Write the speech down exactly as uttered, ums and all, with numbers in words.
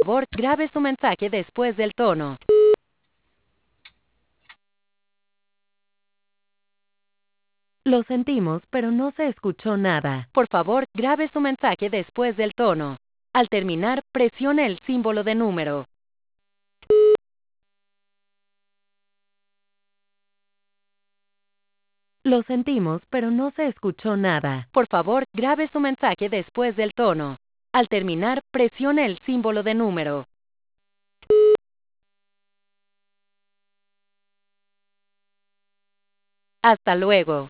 favor, grabe su mensaje después del tono. Lo sentimos, pero no se escuchó nada. Por favor, grabe su mensaje después del tono. Al terminar, presione el símbolo de número. Lo sentimos, pero no se escuchó nada. Por favor, grabe su mensaje después del tono. Al terminar, presione el símbolo de número. Hasta luego.